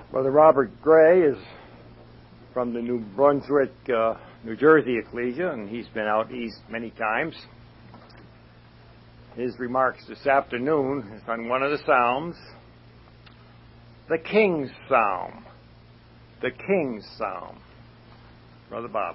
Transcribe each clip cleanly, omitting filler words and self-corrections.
Brother Robert Gray is from the New Brunswick, New Jersey Ecclesia, and he's been out east many times. His remarks this afternoon is on one of the Psalms, the King's Psalm. The King's Psalm. Brother Bob.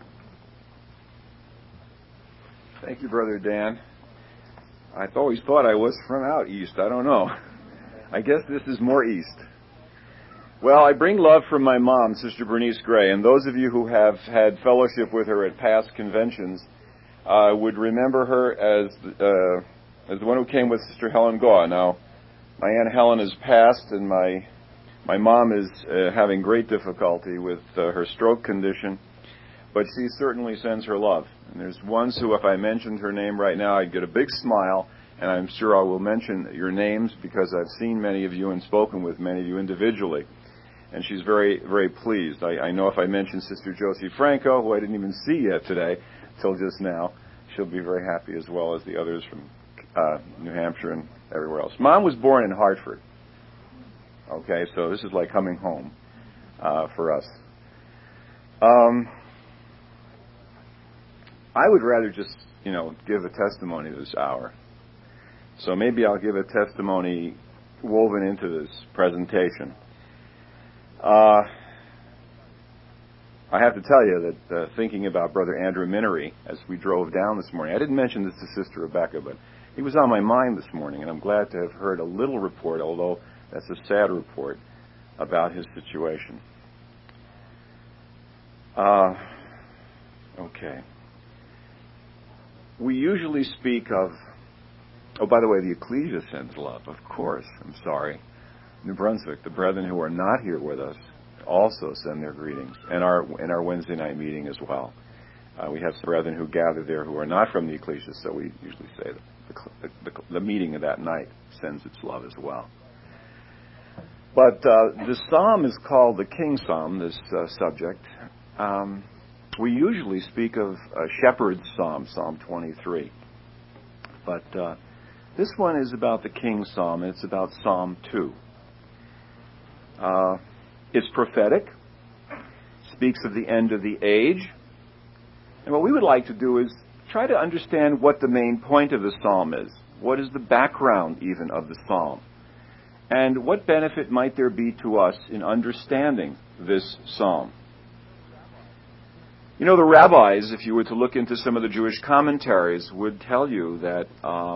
Thank you, Brother Dan. I've always thought I was from out east. I don't know. I guess this is more east. Well, I bring love from my mom, Sister Bernice Gray, and those of you who have had fellowship with her at past conventions would remember her as the one who came with Sister Helen Gaw. Now, my Aunt Helen has passed, and my mom is having great difficulty with her stroke condition, but she certainly sends her love. And there's ones who, if I mentioned her name right now, I'd get a big smile, and I'm sure I will mention your names because I've seen many of you and spoken with many of you individually. And she's very, very pleased. I know if I mention Sister Josie Franco, who I didn't even see yet today, till just now, she'll be very happy, as well as the others from New Hampshire and everywhere else. Mom was born in Hartford. Okay, so this is like coming home for us. I would rather just, give a testimony this hour. So maybe I'll give a testimony woven into this presentation. I have to tell you that thinking about Brother Andrew Minery as we drove down this morning, I didn't mention this to Sister Rebecca, but he was on my mind this morning, and I'm glad to have heard a little report, although that's a sad report, about his situation. Okay. We usually speak of, by the way, the Ecclesia sends love, of course, I'm sorry. New Brunswick, the brethren who are not here with us also send their greetings, and in our Wednesday night meeting as well. We have some brethren who gather there who are not from the Ecclesia, so we usually say that the meeting of that night sends its love as well. But the psalm is called the King's Psalm, this subject. We usually speak of a shepherd's psalm, Psalm 23. But this one is about the King's Psalm, and it's about Psalm 2. It's prophetic, speaks of the end of the age, and what we would like to do is try to understand what the main point of the psalm is. What is the background even of the psalm? And what benefit might there be to us in understanding this psalm? The rabbis, if you were to look into some of the Jewish commentaries, would tell you that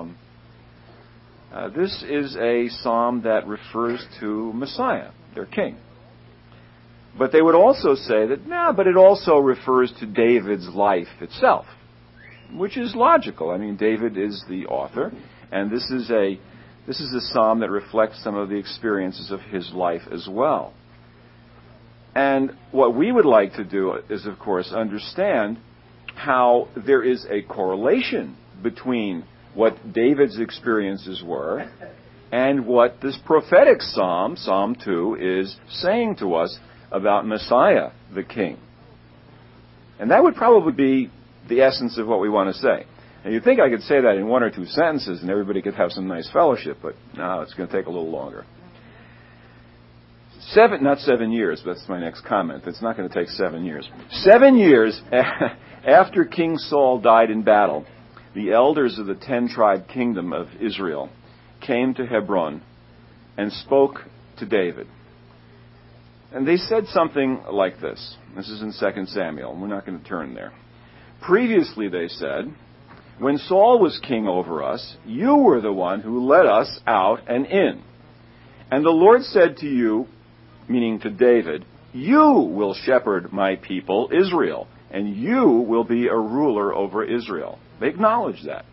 this is a psalm that refers to Messiah, their king. But they would also say that, but it also refers to David's life itself, which is logical. I mean, David is the author, and this is a psalm that reflects some of the experiences of his life as well. And what we would like to do is, of course, understand how there is a correlation between what David's experiences were and what this prophetic psalm, Psalm 2, is saying to us about Messiah, the King. And that would probably be the essence of what we want to say. And you'd think I could say that in one or two sentences and everybody could have some nice fellowship, but no, it's going to take a little longer. Not 7 years, that's my next comment. It's not going to take 7 years. 7 years after King Saul died in battle, the elders of the 10-tribe kingdom of Israel came to Hebron and spoke to David. And they said something like this. This is in 2 Samuel. We're not going to turn there. Previously, they said, when Saul was king over us, you were the one who led us out and in. And the Lord said to you, meaning to David, you will shepherd my people, Israel, and you will be a ruler over Israel. They acknowledged that.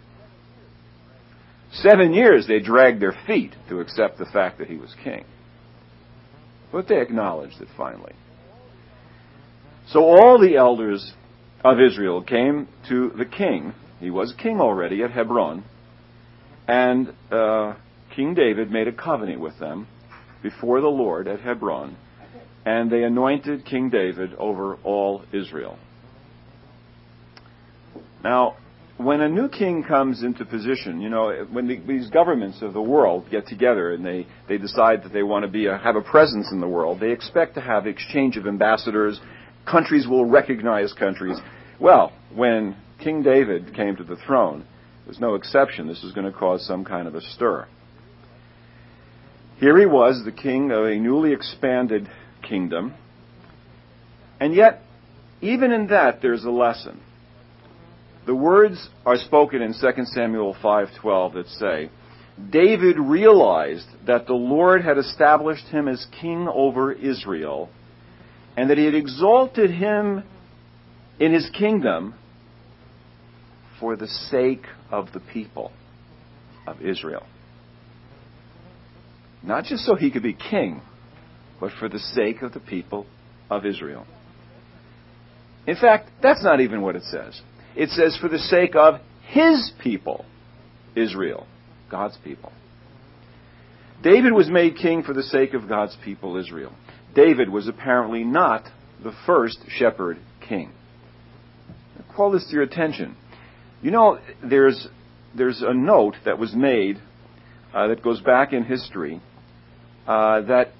7 years they dragged their feet to accept the fact that he was king. But they acknowledged it finally. So all the elders of Israel came to the king. He was king already at Hebron. And King David made a covenant with them before the Lord at Hebron. And they anointed King David over all Israel. Now, when a new king comes into position, when these governments of the world get together and they decide that they want to have a presence in the world, they expect to have exchange of ambassadors. Countries will recognize countries. Well, when King David came to the throne, there's no exception. This was going to cause some kind of a stir. Here he was, the king of a newly expanded kingdom. And yet, even in that, there's a lesson. The words are spoken in 2 Samuel 5:12 that say, David realized that the Lord had established him as king over Israel, and that he had exalted him in his kingdom for the sake of the people of Israel. Not just so he could be king, but for the sake of the people of Israel. In fact, that's not even what it says. It says for the sake of his people, Israel, God's people. David was made king for the sake of God's people, Israel. David was apparently not the first shepherd king. I'll call this to your attention. There's a note that was made that goes back in history that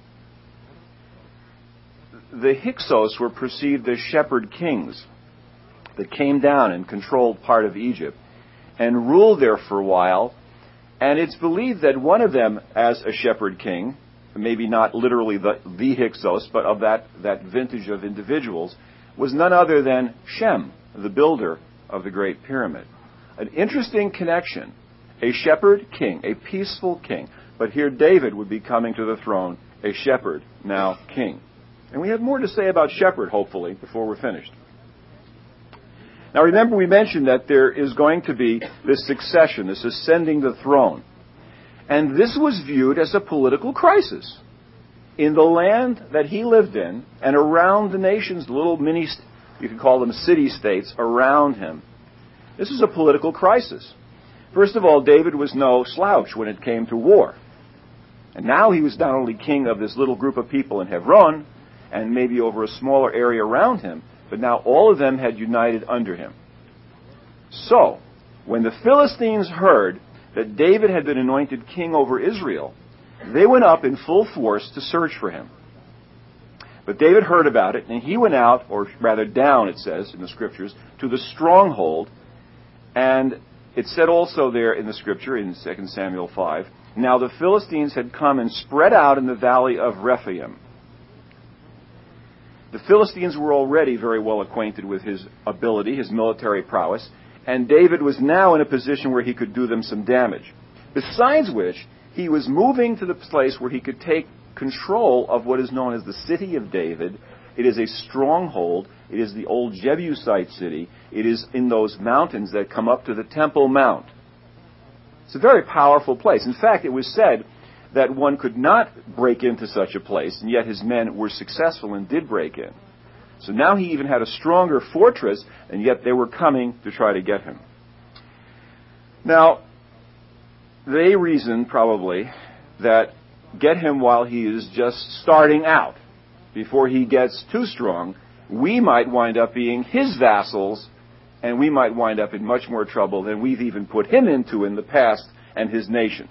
the Hyksos were perceived as shepherd kings that came down and controlled part of Egypt and ruled there for a while. And it's believed that one of them, as a shepherd king, maybe not literally the Hyksos, but of that vintage of individuals, was none other than Shem, the builder of the Great Pyramid. An interesting connection. A shepherd king, a peaceful king. But here David would be coming to the throne, a shepherd, now king. And we have more to say about shepherd, hopefully, before we're finished. Now remember, we mentioned that there is going to be this succession, this ascending the throne. And this was viewed as a political crisis. In the land that he lived in, and around the nations, little mini, you could call them city-states, around him, this was a political crisis. First of all, David was no slouch when it came to war. And now he was not only king of this little group of people in Hebron, and maybe over a smaller area around him, but now all of them had united under him. So, when the Philistines heard that David had been anointed king over Israel, they went up in full force to search for him. But David heard about it, and he went out, or rather down, it says in the scriptures, to the stronghold. And it said also there in the scripture, in 2 Samuel 5, now the Philistines had come and spread out in the valley of Rephaim. The Philistines were already very well acquainted with his ability, his military prowess, and David was now in a position where he could do them some damage. Besides which, he was moving to the place where he could take control of what is known as the city of David. It is a stronghold. It is the old Jebusite city. It is in those mountains that come up to the Temple Mount. It's a very powerful place. In fact, it was said that one could not break into such a place, and yet his men were successful and did break in. So now he even had a stronger fortress, and yet they were coming to try to get him. Now, they reasoned probably that get him while he is just starting out. Before he gets too strong, we might wind up being his vassals, and we might wind up in much more trouble than we've even put him into in the past and his nation.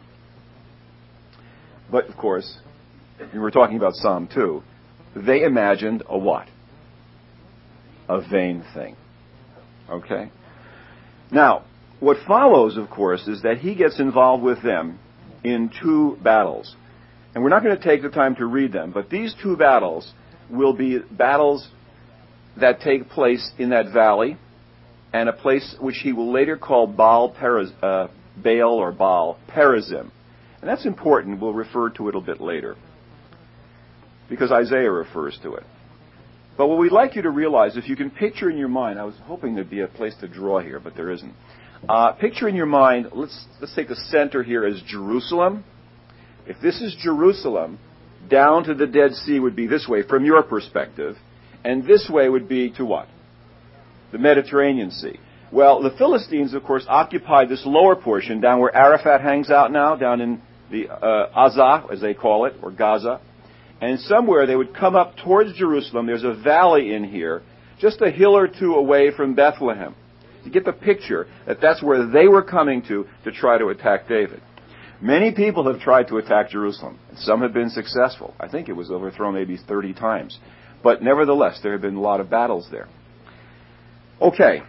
But, of course, we were talking about Psalm 2, they imagined a what? A vain thing. Okay? Now, what follows, of course, is that he gets involved with them in two battles. And we're not going to take the time to read them, but these two battles will be battles that take place in that valley, and a place which he will later call Baal or Baal Perazim. And that's important. We'll refer to it a bit later, because Isaiah refers to it. But what we'd like you to realize, if you can picture in your mind, I was hoping there'd be a place to draw here, but there isn't. Picture in your mind, let's take the center here as Jerusalem. If this is Jerusalem, down to the Dead Sea would be this way from your perspective, and this way would be to what? The Mediterranean Sea. Well, the Philistines, of course, occupied this lower portion down where Arafat hangs out now, down in the Azah, as they call it, or Gaza. And somewhere they would come up towards Jerusalem. There's a valley in here, just a hill or two away from Bethlehem. to get the picture that that's where they were coming to try to attack David. Many people have tried to attack Jerusalem. Some have been successful. I think it was overthrown maybe 30 times. But nevertheless, there have been a lot of battles there. Okay.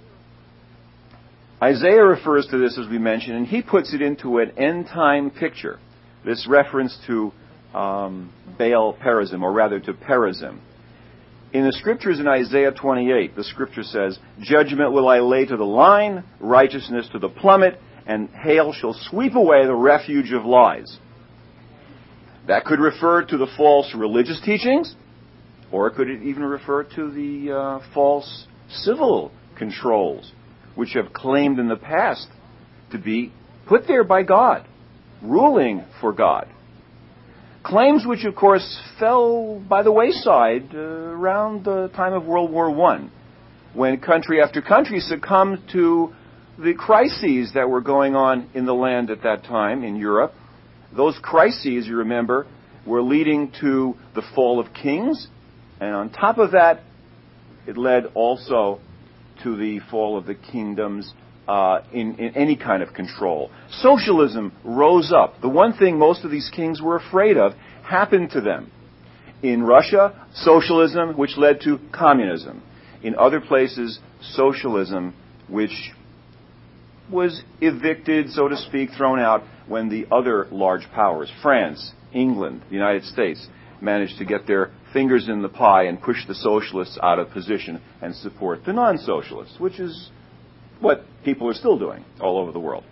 Isaiah refers to this, as we mentioned, and he puts it into an end-time picture. This reference to Baal Perazim, or rather to Perazim. In the scriptures in Isaiah 28, the scripture says, "Judgment will I lay to the line, righteousness to the plummet, and hail shall sweep away the refuge of lies." That could refer to the false religious teachings, or it could even refer to the false civil controls, which have claimed in the past to be put there by God, ruling for God. Claims which, of course, fell by the wayside around the time of World War I, when country after country succumbed to the crises that were going on in the land at that time in Europe. Those crises, you remember, were leading to the fall of kings, and on top of that, it led also to the fall of the kingdoms in any kind of control. Socialism rose up. The one thing most of these kings were afraid of happened to them. In Russia, socialism, which led to communism. In other places, socialism, which was evicted, so to speak, thrown out when the other large powers, France, England, the United States, managed to get their fingers in the pie and push the socialists out of position and support the non-socialists, which is what people are still doing all over the world.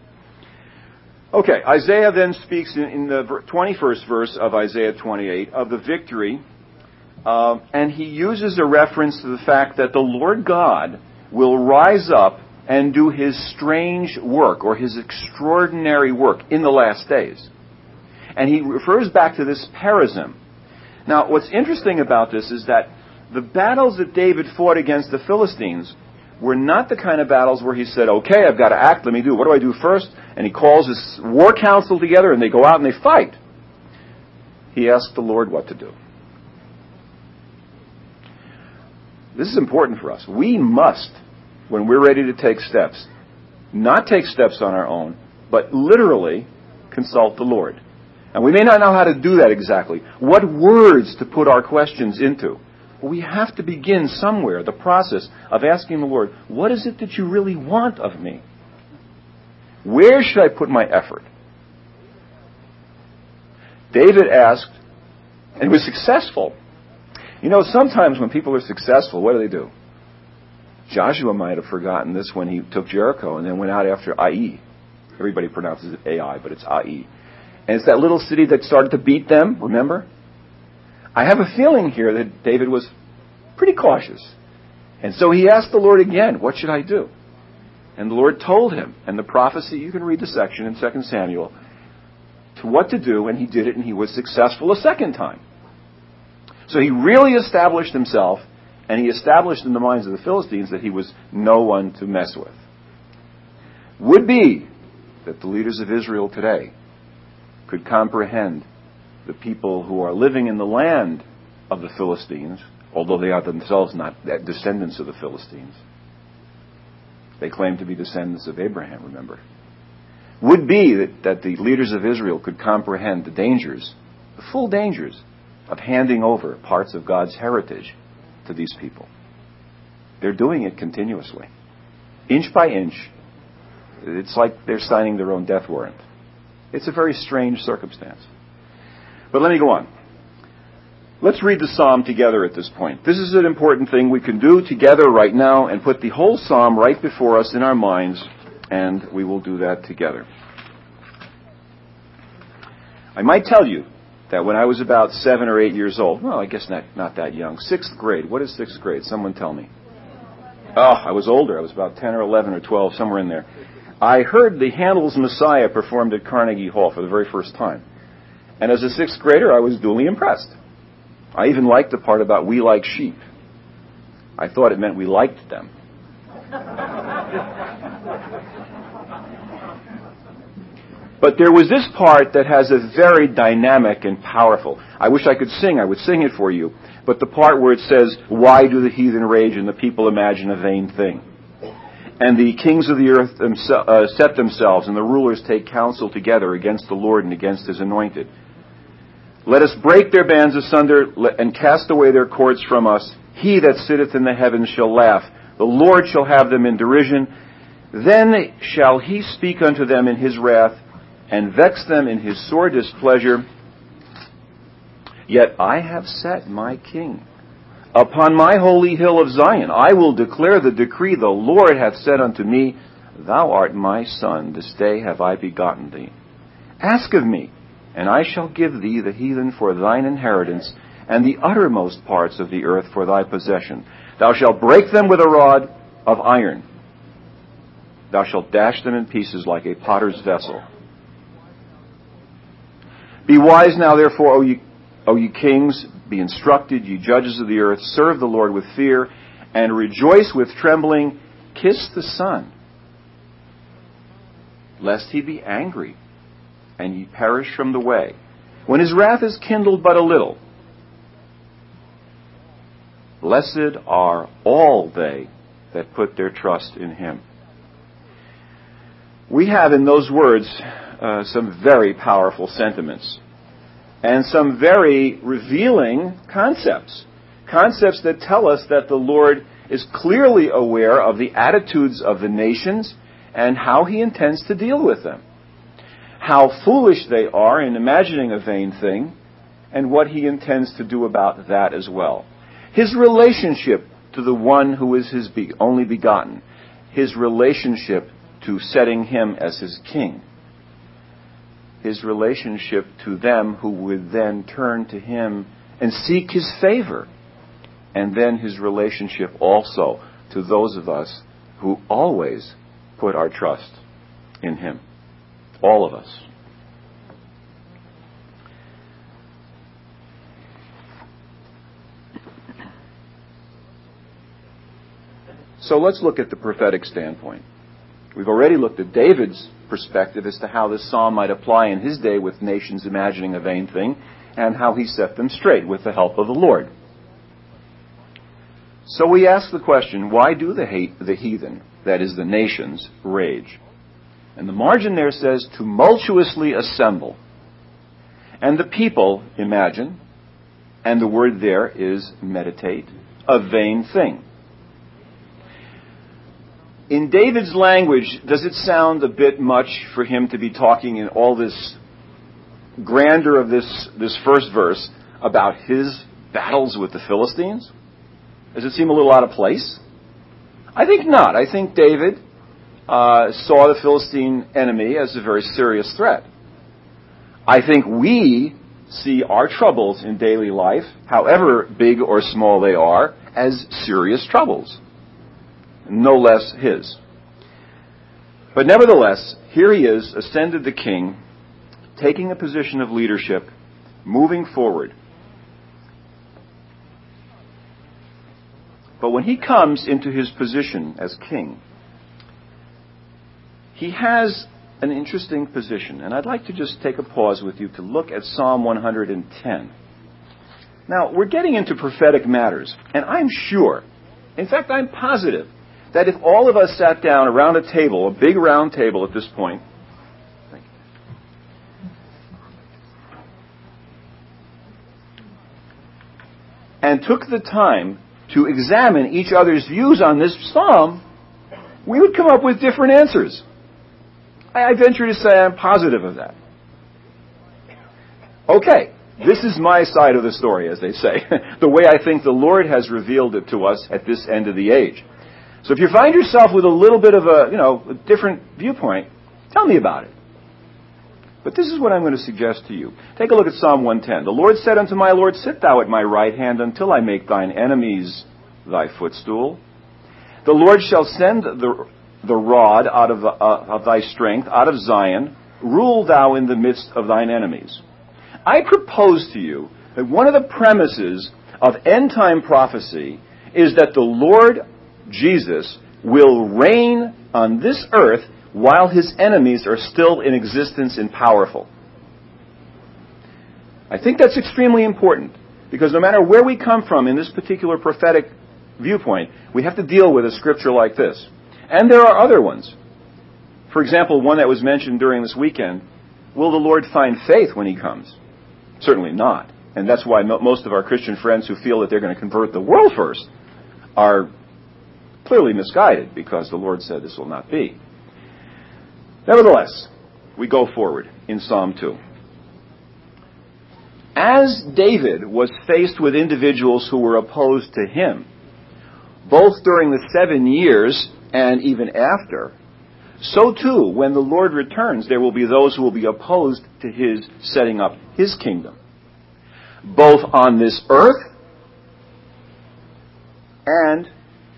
Okay, Isaiah then speaks in the 21st verse of Isaiah 28 of the victory, and he uses a reference to the fact that the Lord God will rise up and do his strange work, or his extraordinary work, in the last days. And he refers back to this Perazim. Now, what's interesting about this is that the battles that David fought against the Philistines were not the kind of battles where he said, okay, I've got to act, let me do it. What do I do first? And he calls his war council together, and they go out and they fight. He asked the Lord what to do. This is important for us. We must, when we're ready to take steps, not take steps on our own, but literally consult the Lord. And we may not know how to do that exactly. What words to put our questions into. But we have to begin somewhere, the process of asking the Lord, what is it that you really want of me? Where should I put my effort? David asked, and was successful. You know, sometimes when people are successful, what do? Joshua might have forgotten this when he took Jericho and then went out after Ai. Everybody pronounces it Ai, but it's Ai. And it's that little city that started to beat them, remember? I have a feeling here that David was pretty cautious. And so he asked the Lord again, what should I do? And the Lord told him, and the prophecy, you can read the section in 2 Samuel, to what to do, and he did it, and he was successful a second time. So he really established himself, and he established in the minds of the Philistines that he was no one to mess with. Would be that the leaders of Israel today could comprehend the people who are living in the land of the Philistines, although they are themselves not descendants of the Philistines. They claim to be descendants of Abraham, remember. Would be that the leaders of Israel could comprehend the dangers, the full dangers, of handing over parts of God's heritage to these people. They're doing it continuously. Inch by inch. It's like they're signing their own death warrant. It's a very strange circumstance. But let me go on. Let's read the psalm together at this point. This is an important thing we can do together right now and put the whole psalm right before us in our minds, and we will do that together. I might tell you that when I was about 7 or 8 years old, well, I guess not that young, 6th grade. What is 6th grade? Someone tell me. Oh, I was older. I was about 10 or 11 or 12, somewhere in there. I heard the Handel's Messiah performed at Carnegie Hall for the very first time. And as a 6th grader, I was duly impressed. I even liked the part about we like sheep. I thought it meant we liked them. But there was this part that has a very dynamic and powerful. I wish I could sing. I would sing it for you. But the part where it says, why do the heathen rage and the people imagine a vain thing? And the kings of the earth set themselves, and the rulers take counsel together against the Lord and against his anointed. Let us break their bands asunder and cast away their cords from us. He that sitteth in the heavens shall laugh. The Lord shall have them in derision. Then shall he speak unto them in his wrath, and vex them in his sore displeasure. Yet I have set my king upon my holy hill of Zion. I will declare the decree. The Lord hath said unto me, Thou art my son, this day have I begotten thee. Ask of me, and I shall give thee the heathen for thine inheritance, and the uttermost parts of the earth for thy possession. Thou shalt break them with a rod of iron. Thou shalt dash them in pieces like a potter's vessel. Be wise now, therefore, O ye kings, be instructed, ye judges of the earth. Serve the Lord with fear, and rejoice with trembling. Kiss the Son, lest he be angry, and ye perish from the way, when his wrath is kindled but a little. Blessed are all they that put their trust in him. We have in those words some very powerful sentiments and some very revealing concepts. Concepts that tell us that the Lord is clearly aware of the attitudes of the nations and how he intends to deal with them. How foolish they are in imagining a vain thing, and what he intends to do about that as well. His relationship to the one who is his only begotten. His relationship to setting him as his king. His relationship to them who would then turn to him and seek his favor. And then his relationship also to those of us who always put our trust in him. All of us. So let's look at the prophetic standpoint. We've already looked at David's perspective as to how this psalm might apply in his day with nations imagining a vain thing, and how he set them straight with the help of the Lord. So we ask the question, why do the heathen, that is the nations, rage? And the margin there says, tumultuously assemble. And the people imagine, and the word there is meditate, a vain thing. In David's language, does it sound a bit much for him to be talking in all this grandeur of this first verse about his battles with the Philistines? Does it seem a little out of place? I think not. I think David saw the Philistine enemy as a very serious threat. I think we see our troubles in daily life, however big or small they are, as serious troubles. No less his. But nevertheless, here he is, ascended the king, taking a position of leadership, moving forward. But when he comes into his position as king, he has an interesting position. And I'd like to just take a pause with you to look at Psalm 110. Now, we're getting into prophetic matters, and I'm sure, in fact, I'm positive, that if all of us sat down around a table, a big round table at this point, and took the time to examine each other's views on this psalm, we would come up with different answers. I venture to say I'm positive of that. Okay, this is my side of the story, as they say, the way I think the Lord has revealed it to us at this end of the age. So if you find yourself with a little bit of a different viewpoint, tell me about it. But this is what I'm going to suggest to you. Take a look at Psalm 110. The Lord said unto my Lord, Sit thou at my right hand until I make thine enemies thy footstool. The Lord shall send the rod out of thy strength, out of Zion. Rule thou in the midst of thine enemies. I propose to you that one of the premises of end-time prophecy is that the Lord Jesus will reign on this earth while his enemies are still in existence and powerful. I think that's extremely important, because no matter where we come from in this particular prophetic viewpoint, we have to deal with a scripture like this. And there are other ones. For example, one that was mentioned during this weekend, will the Lord find faith when he comes? Certainly not. And that's why most of our Christian friends who feel that they're going to convert the world first are clearly misguided, because the Lord said this will not be. Nevertheless, we go forward in Psalm 2. As David was faced with individuals who were opposed to him, both during the 7 years and even after, so too, when the Lord returns, there will be those who will be opposed to his setting up his kingdom, both on this earth and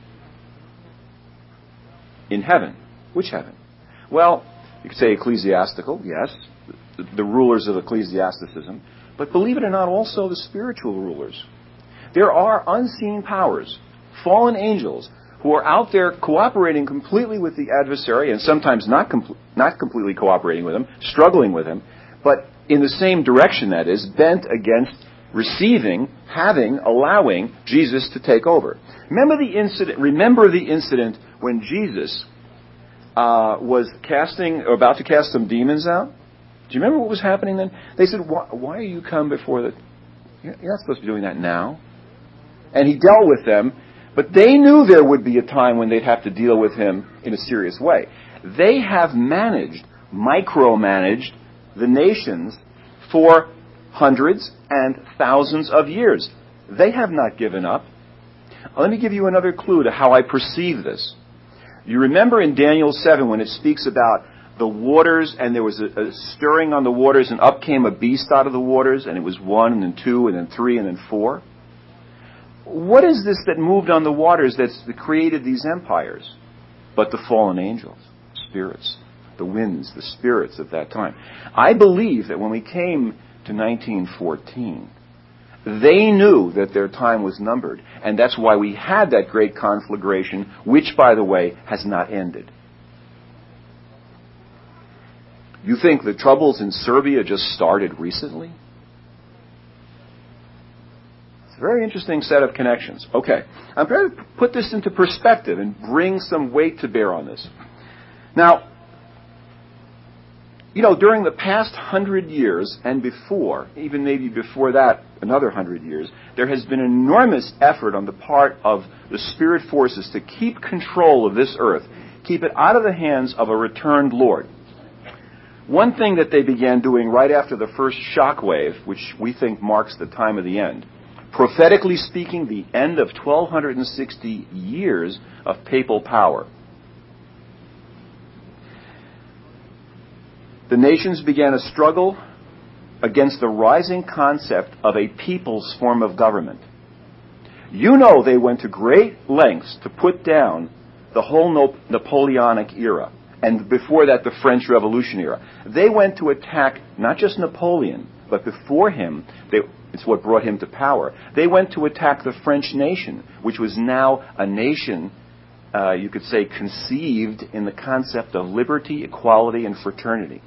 in heaven. Which heaven? Well, you could say ecclesiastical, yes, the rulers of ecclesiasticism, but believe it or not, also the spiritual rulers. There are unseen powers, fallen angels, who are out there cooperating completely with the adversary, and sometimes not completely cooperating with him, struggling with him, but in the same direction, that is, bent against receiving, having, allowing Jesus to take over. Remember the incident when Jesus was about to cast some demons out? Do you remember what was happening then? They said, why are you come before the... You're not supposed to be doing that now. And he dealt with them, but they knew there would be a time when they'd have to deal with him in a serious way. They have micromanaged the nations for hundreds and thousands of years. They have not given up. Let me give you another clue to how I perceive this. You remember in Daniel 7 when it speaks about the waters, and there was a stirring on the waters, and up came a beast out of the waters, and it was 1, and then 2, and then 3, and then 4. What is this that moved on the waters that created these empires? But the fallen angels, spirits, the winds, the spirits of that time. I believe that when we came to 1914, they knew that their time was numbered, and that's why we had that great conflagration, which, by the way, has not ended. You think the troubles in Serbia just started recently? It's a very interesting set of connections. Okay, I'm going to put this into perspective and bring some weight to bear on this. Now, during the past 100 years and before, even maybe before that, another 100 years, there has been enormous effort on the part of the spirit forces to keep control of this earth, keep it out of the hands of a returned Lord. One thing that they began doing right after the first shock wave, which we think marks the time of the end, prophetically speaking, the end of 1,260 years of papal power. The nations began a struggle against the rising concept of a people's form of government. They went to great lengths to put down the whole Napoleonic era, and before that, the French Revolution era. They went to attack not just Napoleon, but before him, it's what brought him to power. They went to attack the French nation, which was now a nation, you could say, conceived in the concept of liberty, equality, and fraternity.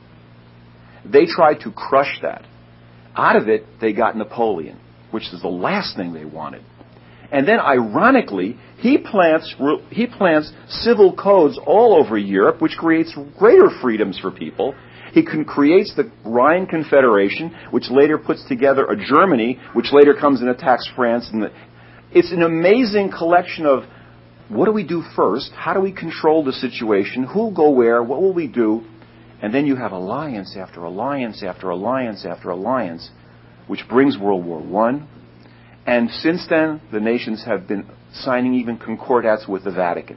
They tried to crush that. Out of it, they got Napoleon, which is the last thing they wanted. And then, ironically, he plants civil codes all over Europe, which creates greater freedoms for people. He creates the Rhine Confederation, which later puts together a Germany, which later comes and attacks France. It's an amazing collection of what do we do first? How do we control the situation? Who will go where? What will we do? And then you have alliance after alliance after alliance after alliance, which brings World War I. And since then, the nations have been signing even concordats with the Vatican.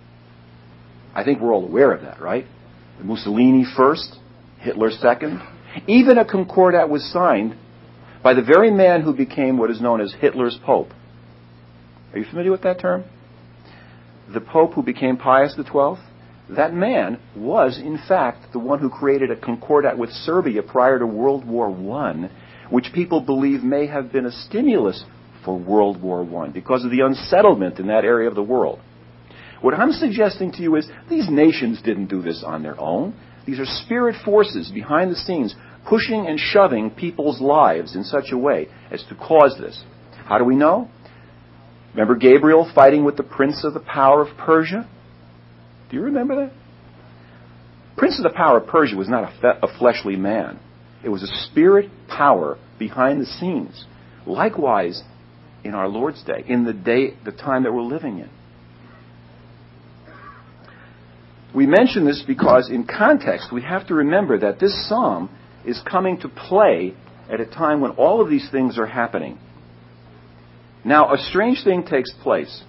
I think we're all aware of that, right? Mussolini first, Hitler second. Even a concordat was signed by the very man who became what is known as Hitler's Pope. Are you familiar with that term? The Pope who became Pius XII? That man was, in fact, the one who created a concordat with Serbia prior to World War I, which people believe may have been a stimulus for World War I because of the unsettlement in that area of the world. What I'm suggesting to you is these nations didn't do this on their own. These are spirit forces behind the scenes pushing and shoving people's lives in such a way as to cause this. How do we know? Remember Gabriel fighting with the prince of the power of Persia? Do you remember that? Prince of the power of Persia was not a fleshly man. It was a spirit power behind the scenes. Likewise, in our Lord's day, in the time that we're living in. We mention this because in context we have to remember that this psalm is coming to play at a time when all of these things are happening. Now, a strange thing takes place.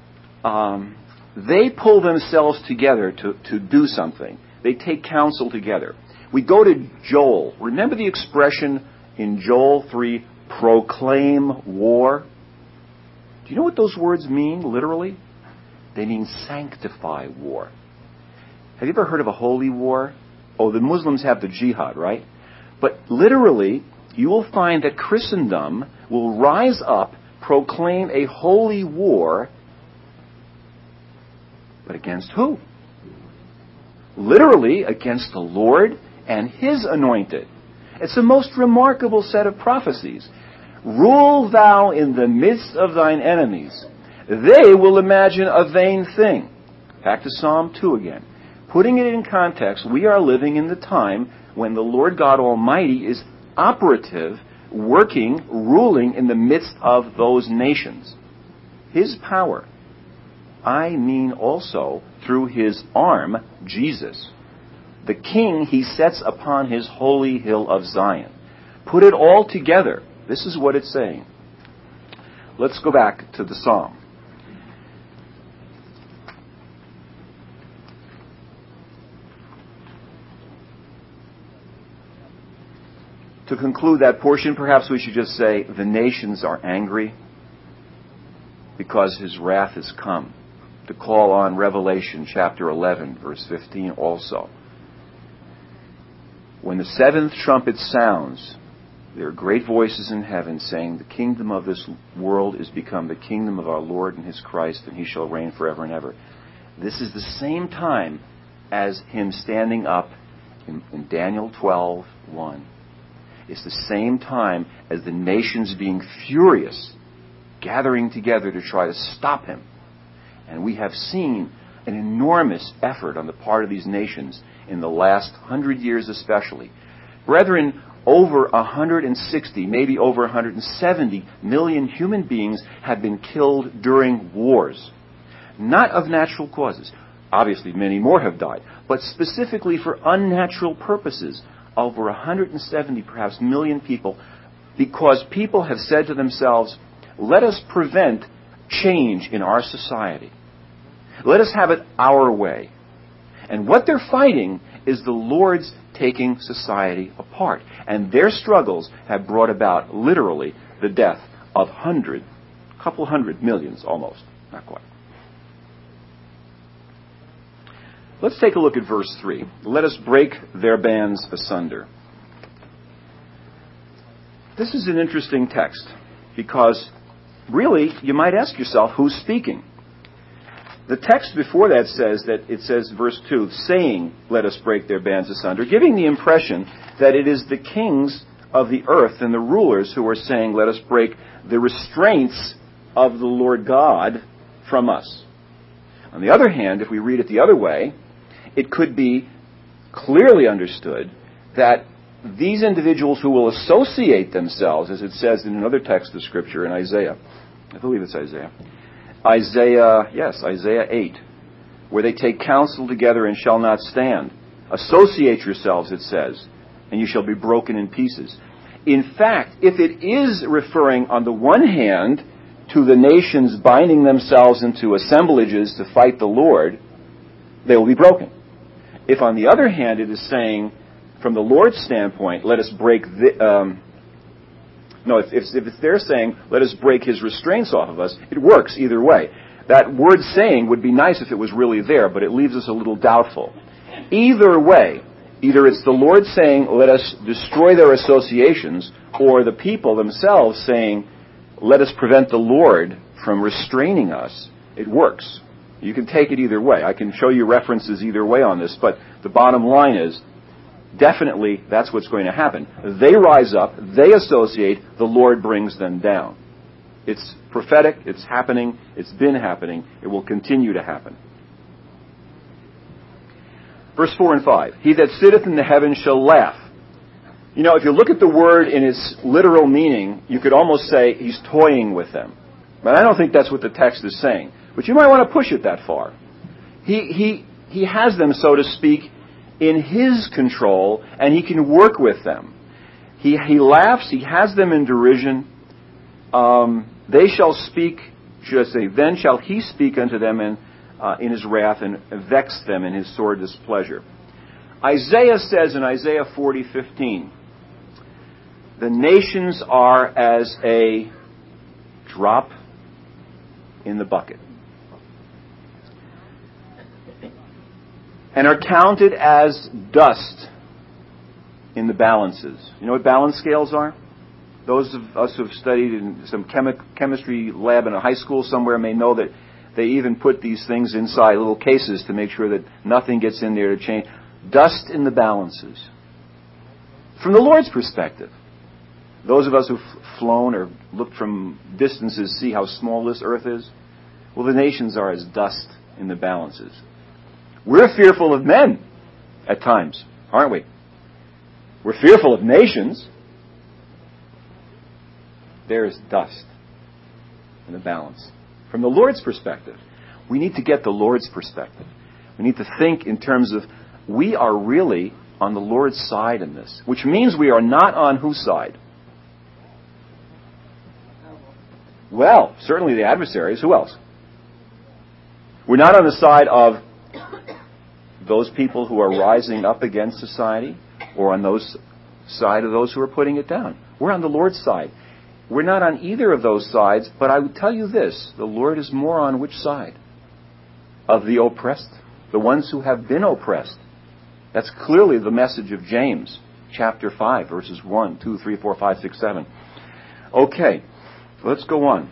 They pull themselves together to do something. They take counsel together. We go to Joel. Remember the expression in Joel 3, proclaim war? Do you know what those words mean, literally? They mean sanctify war. Have you ever heard of a holy war? Oh, the Muslims have the jihad, right? But literally, you will find that Christendom will rise up, proclaim a holy war, but against who? Literally, against the Lord and His anointed. It's the most remarkable set of prophecies. Rule thou in the midst of thine enemies. They will imagine a vain thing. Back to Psalm 2 again. Putting it in context, we are living in the time when the Lord God Almighty is operative, working, ruling in the midst of those nations. His power. I mean also through His arm, Jesus. The King He sets upon His holy hill of Zion. Put it all together. This is what it's saying. Let's go back to the psalm. To conclude that portion, perhaps we should just say, the nations are angry because His wrath is come. To call on Revelation chapter 11, verse 15 also. When the seventh trumpet sounds, there are great voices in heaven saying, the kingdom of this world is become the kingdom of our Lord and His Christ, and He shall reign forever and ever. This is the same time as Him standing up in Daniel 12:1. It's the same time as the nations being furious, gathering together to try to stop Him. And we have seen an enormous effort on the part of these nations in the last 100 years especially. Brethren, over 160, maybe over 170 million human beings have been killed during wars. Not of natural causes. Obviously, many more have died. But specifically for unnatural purposes. Over 170, perhaps, million people. Because people have said to themselves, let us prevent change in our society. Let us have it our way. And what they're fighting is the Lord's taking society apart. And their struggles have brought about, literally, the death of couple hundred millions almost. Not quite. Let's take a look at verse 3. Let us break their bands asunder. This is an interesting text because, really, you might ask yourself, who's speaking? The text before that says, verse 2, saying, let us break their bands asunder, giving the impression that it is the kings of the earth and the rulers who are saying, let us break the restraints of the Lord God from us. On the other hand, if we read it the other way, it could be clearly understood that these individuals who will associate themselves, as it says in another text of Scripture in Isaiah, I believe it's Isaiah 8, where they take counsel together and shall not stand. Associate yourselves, it says, and you shall be broken in pieces. In fact, if it is referring on the one hand to the nations binding themselves into assemblages to fight the Lord, they will be broken. If on the other hand it is saying, from the Lord's standpoint, let us break if they're saying, let us break His restraints off of us, it works either way. That word saying would be nice if it was really there, but it leaves us a little doubtful. Either way, either it's the Lord saying, let us destroy their associations, or the people themselves saying, let us prevent the Lord from restraining us. It works. You can take it either way. I can show you references either way on this, but the bottom line is, definitely that's what's going to happen. They rise up, they associate, the Lord brings them down. It's prophetic, it's happening, it's been happening, it will continue to happen. Verse 4 and 5. He that sitteth in the heavens shall laugh. You know, if you look at the word in its literal meaning, you could almost say he's toying with them. But I don't think that's what the text is saying. But you might want to push it that far. He has them, so to speak, in his control, and he can work with them. He laughs, he has them in derision. They shall speak, should I say, then shall he speak unto them in his wrath and vex them in his sore displeasure. Isaiah says in Isaiah 40:15, the nations are as a drop in the bucket, and are counted as dust in the balances. You know what balance scales are? Those of us who have studied in some chemistry lab in a high school somewhere may know that they even put these things inside little cases to make sure that nothing gets in there to change. Dust in the balances. From the Lord's perspective, those of us who've flown or looked from distances see how small this earth is. Well, the nations are as dust in the balances. We're fearful of men at times, aren't we? We're fearful of nations. There is dust in the balance. From the Lord's perspective, we need to get the Lord's perspective. We need to think in terms of we are really on the Lord's side in this, which means we are not on whose side? Well, certainly the adversaries. Who else? We're not on the side of those people who are rising up against society or on those side of those who are putting it down. We're on the Lord's side. We're not on either of those sides, but I would tell you this, the Lord is more on which side? Of the oppressed, the ones who have been oppressed. That's clearly the message of James, chapter 5, verses 1, 2, 3, 4, 5, 6, 7. Okay, let's go on.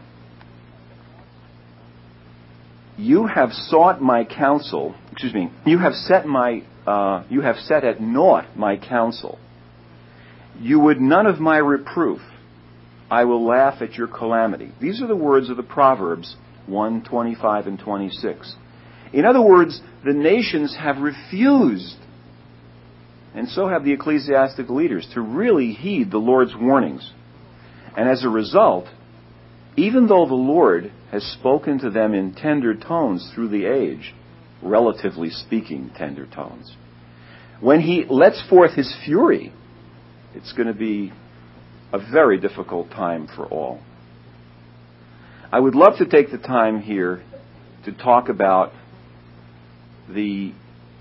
You have sought my counsel, you have set at naught my counsel. You would none of my reproof. I will laugh at your calamity. These are the words of the Proverbs 1, 25 and 26. In other words, the nations have refused, and so have the ecclesiastic leaders, to really heed the Lord's warnings. And as a result, even though the Lord has spoken to them in tender tones through the age, relatively speaking tender tones, when he lets forth his fury, it's going to be a very difficult time for all. I would love to take the time here to talk about and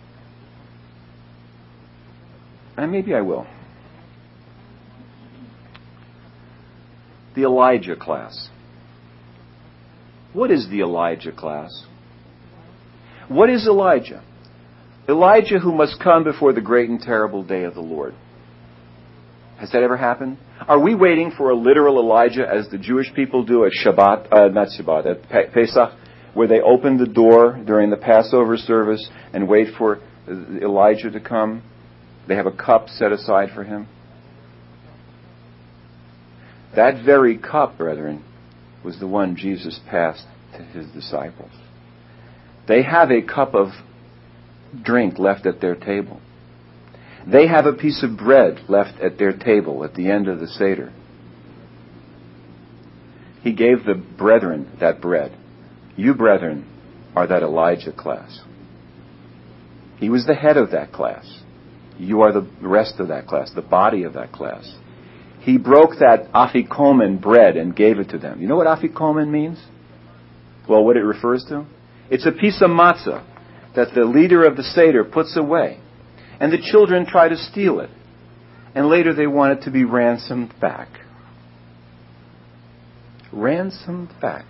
maybe I will, the Elijah class. What is the Elijah class? What is Elijah? Elijah who must come before the great and terrible day of the Lord. Has that ever happened? Are we waiting for a literal Elijah as the Jewish people do at at Pesach, where they open the door during the Passover service and wait for Elijah to come? They have a cup set aside for him. That very cup, brethren, was the one Jesus passed to his disciples. They have a cup of drink left at their table. They have a piece of bread left at their table at the end of the Seder. He gave the brethren that bread. You, brethren, are that Elijah class. He was the head of that class. You are the rest of that class, the body of that class. He broke that afikomen bread and gave it to them. You know what afikomen means? Well, what it refers to? It's a piece of matzah that the leader of the Seder puts away. And the children try to steal it. And later they want it to be ransomed back. Ransomed back.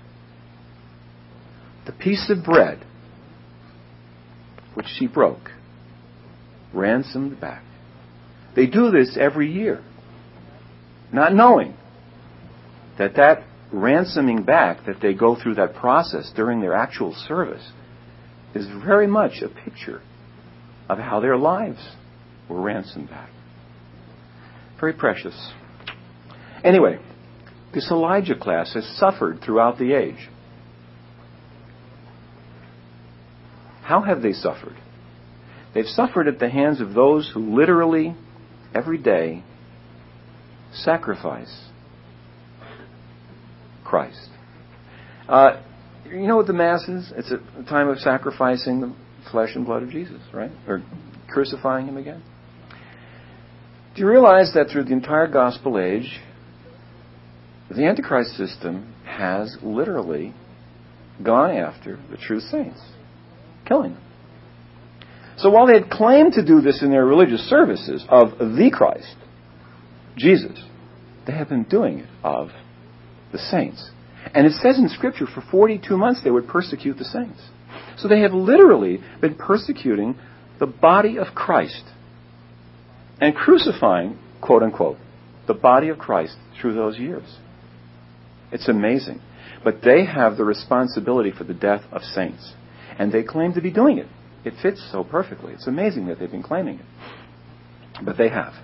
The piece of bread which she broke. Ransomed back. They do this every year. Not knowing that ransoming back, that they go through that process during their actual service, is very much a picture of how their lives were ransomed back. Very precious. Anyway, this Elijah class has suffered throughout the age. How have they suffered? They've suffered at the hands of those who literally, every day, sacrifice Christ. You know what the Mass is? It's a time of sacrificing the flesh and blood of Jesus, right? Or crucifying Him again. Do you realize that through the entire gospel age, the Antichrist system has literally gone after the true saints, killing them? So while they had claimed to do this in their religious services of the Christ, Jesus, they have been doing it of the saints. And it says in Scripture, for 42 months they would persecute the saints. So they have literally been persecuting the body of Christ and crucifying, quote unquote, the body of Christ through those years. It's amazing. But they have the responsibility for the death of saints. And they claim to be doing it. It fits so perfectly. It's amazing that they've been claiming it. But they have.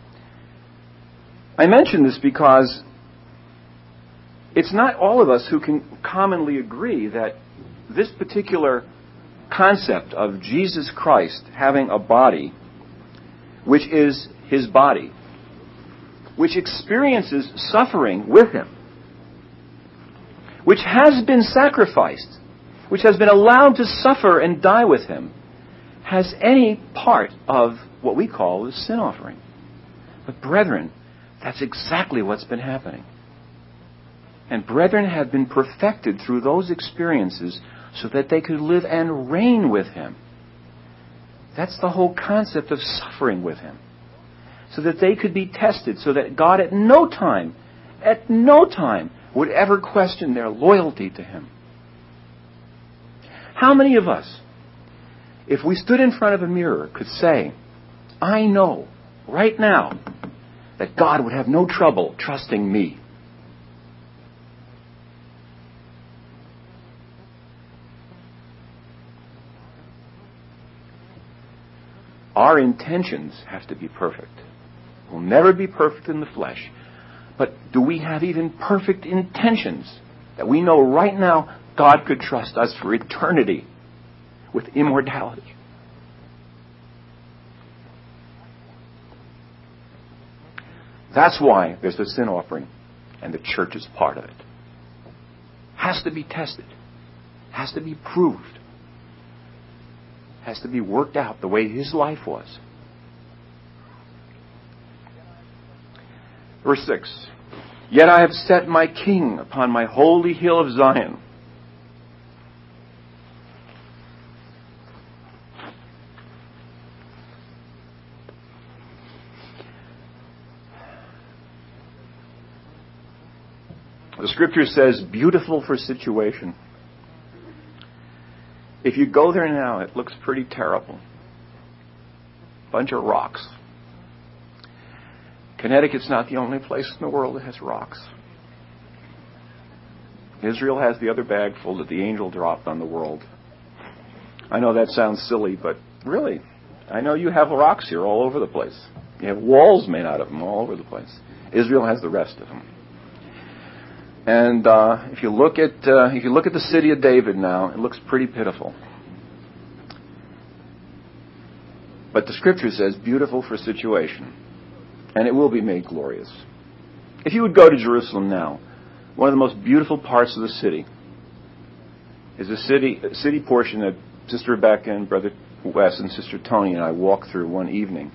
I mention this because it's not all of us who can commonly agree that this particular concept of Jesus Christ having a body, which is His body, which experiences suffering with Him, which has been sacrificed, which has been allowed to suffer and die with Him, has any part of what we call the sin offering. But brethren, that's exactly what's been happening. And brethren have been perfected through those experiences so that they could live and reign with Him. That's the whole concept of suffering with Him. So that they could be tested, so that God at no time would ever question their loyalty to Him. How many of us, if we stood in front of a mirror, could say, I know right now that God would have no trouble trusting me? Our intentions have to be perfect. We'll never be perfect in the flesh. But do we have even perfect intentions that we know right now God could trust us for eternity with immortality? That's why there's a sin offering, and the church is part of it. Has to be tested. Has to be proved. Has to be worked out the way His life was. Verse 6. Yet I have set my King upon my holy hill of Zion. The Scripture says, beautiful for situation. If you go there now, it looks pretty terrible. Bunch of rocks. Connecticut's not the only place in the world that has rocks. Israel has the other bag full that the angel dropped on the world. I know that sounds silly, but really, I know you have rocks here all over the place. You have walls made out of them all over the place. Israel has the rest of them. And if you look at the city of David now, it looks pretty pitiful. But the Scripture says beautiful for situation, and it will be made glorious. If you would go to Jerusalem now, one of the most beautiful parts of the city is a city portion that Sister Rebecca and Brother Wes and Sister Tony and I walked through one evening.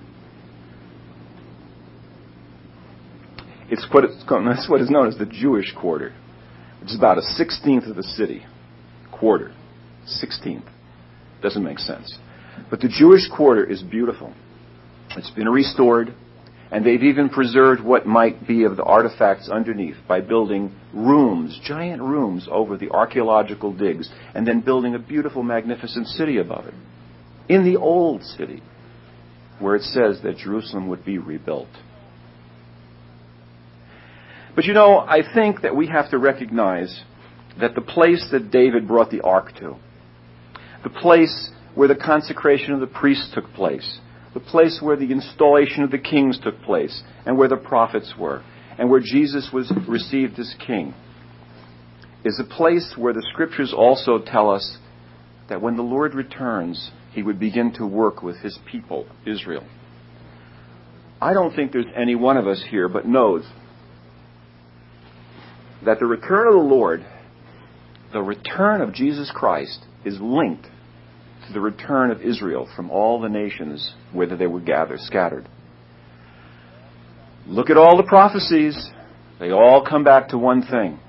It's what is known as the Jewish quarter. It's about a 16th of the city. Quarter. 16th. Doesn't make sense. But the Jewish quarter is beautiful. It's been restored, and they've even preserved what might be of the artifacts underneath by building rooms, giant rooms over the archaeological digs, and then building a beautiful, magnificent city above it. In the old city, where it says that Jerusalem would be rebuilt. But you know, I think that we have to recognize that the place that David brought the ark to, the place where the consecration of the priests took place, the place where the installation of the kings took place, and where the prophets were, and where Jesus was received as king, is a place where the Scriptures also tell us that when the Lord returns, He would begin to work with his people, Israel. I don't think there's any one of us here but knows that the return of the Lord, the return of Jesus Christ, is linked to the return of Israel from all the nations whither they were scattered. Look at all the prophecies. They all come back to one thing.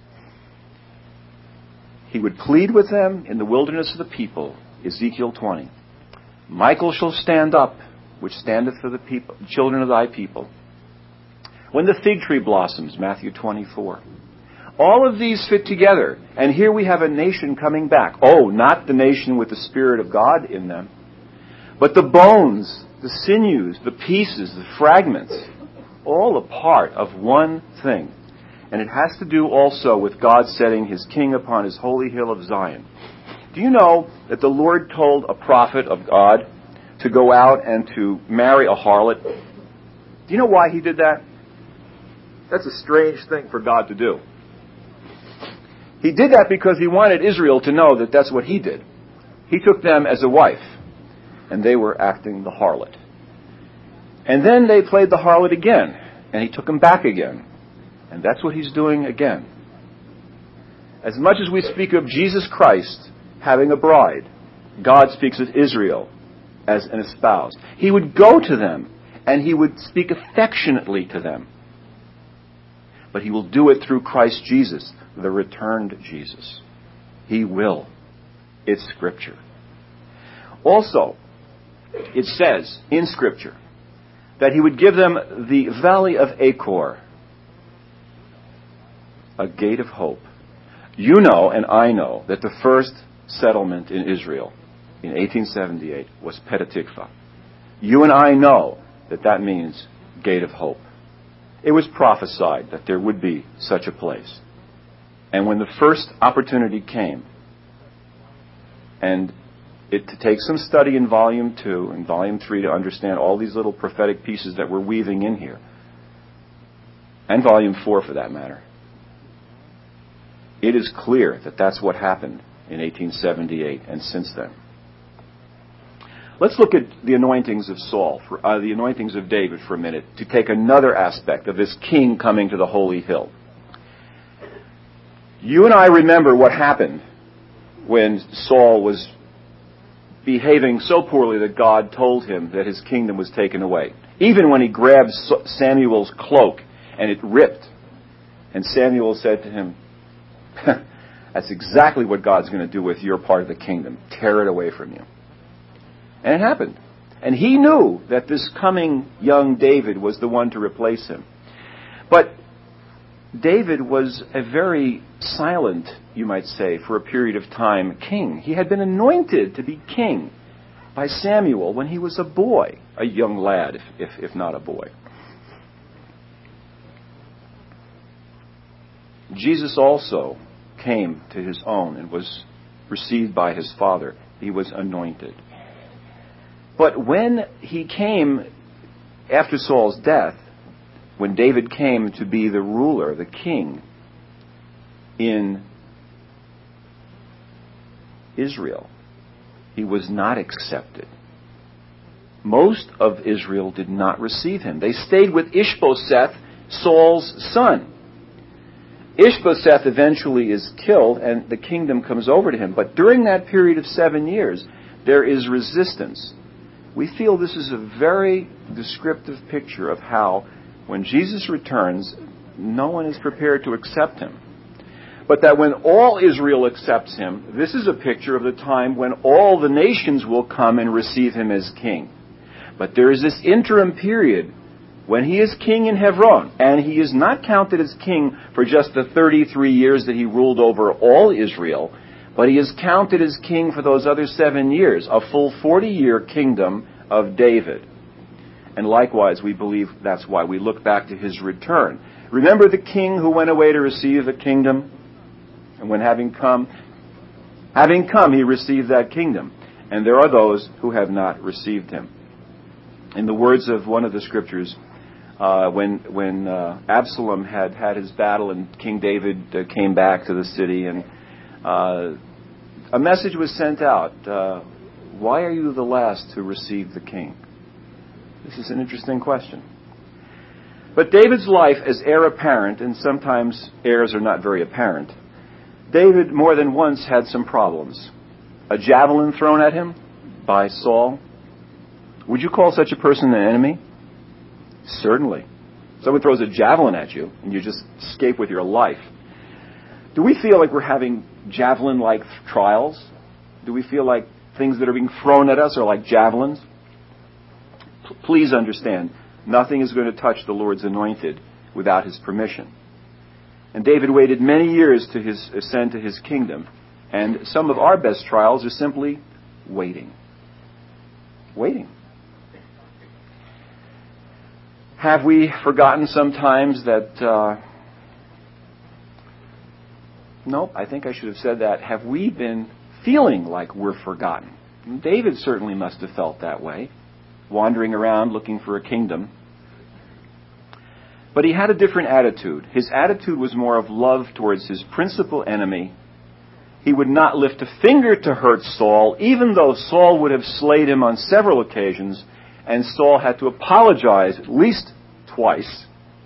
He would plead with them in the wilderness of the people, Ezekiel 20. Michael shall stand up, which standeth for the people, children of thy people. When the fig tree blossoms, Matthew 24. All of these fit together. And here we have a nation coming back. Oh, not the nation with the Spirit of God in them, but the bones, the sinews, the pieces, the fragments, all a part of one thing. And it has to do also with God setting his king upon his holy hill of Zion. Do you know that the Lord told a prophet of God to go out and to marry a harlot? Do you know why he did that? That's a strange thing for God to do. He did that because he wanted Israel to know that that's what he did. He took them as a wife, and they were acting the harlot. And then they played the harlot again, and he took them back again. And that's what he's doing again. As much as we speak of Jesus Christ having a bride, God speaks of Israel as an espoused. He would go to them, and he would speak affectionately to them. But he will do it through Christ Jesus, the returned Jesus. He will. It's Scripture. Also, it says in Scripture that he would give them the valley of Achor, a gate of hope. You know, and I know, that the first settlement in Israel in 1878 was Petah Tikva. You and I know that that means gate of hope. It was prophesied that there would be such a place. And when the first opportunity came, and it to take some study in Volume 2 and Volume 3 to understand all these little prophetic pieces that we're weaving in here, and Volume 4 for that matter, it is clear that that's what happened in 1878 and since then. Let's look at the anointings of the anointings of David for a minute to take another aspect of this king coming to the holy hill. You and I remember what happened when Saul was behaving so poorly that God told him that his kingdom was taken away. Even when he grabbed Samuel's cloak and it ripped, and Samuel said to him, that's exactly what God's going to do with your part of the kingdom. Tear it away from you. And it happened. And he knew that this coming young David was the one to replace him. But David was a very silent, you might say, for a period of time, king. He had been anointed to be king by Samuel when he was a boy, a young lad, if not a boy. Jesus also came to his own and was received by his Father. He was anointed. But when he came after Saul's death, when David came to be the ruler, the king in Israel, he was not accepted. Most of Israel did not receive him. They stayed with Ishbosheth, Saul's son. Ishbosheth eventually is killed and the kingdom comes over to him. But during that period of 7 years, there is resistance. We feel this is a very descriptive picture of how, when Jesus returns, no one is prepared to accept him. But that when all Israel accepts him, this is a picture of the time when all the nations will come and receive him as king. But there is this interim period when he is king in Hebron, and he is not counted as king for just the 33 years that he ruled over all Israel, but he is counted as king for those other 7 years, a full 40-year kingdom of David. And likewise, we believe that's why we look back to his return. Remember the king who went away to receive the kingdom? And when having come, he received that kingdom. And there are those who have not received him. In the words of one of the scriptures, when Absalom had his battle and King David came back to the city, and a message was sent out. why are you the last to receive the king? This is an interesting question. But David's life as heir apparent, and sometimes heirs are not very apparent, David more than once had some problems. A javelin thrown at him by Saul. Would you call such a person an enemy? Certainly. Someone throws a javelin at you, and you just escape with your life. Do we feel like we're having javelin-like trials? Do we feel like things that are being thrown at us are like javelins? Please understand, nothing is going to touch the Lord's anointed without his permission. And David waited many years to ascend to his kingdom. And some of our best trials are simply waiting. Waiting. Have we forgotten sometimes that... Nope, I think I should have said that. Have we been feeling like we're forgotten? David certainly must have felt that way, wandering around looking for a kingdom. But he had a different attitude. His attitude was more of love towards his principal enemy. He would not lift a finger to hurt Saul, even though Saul would have slayed him on several occasions, and Saul had to apologize at least twice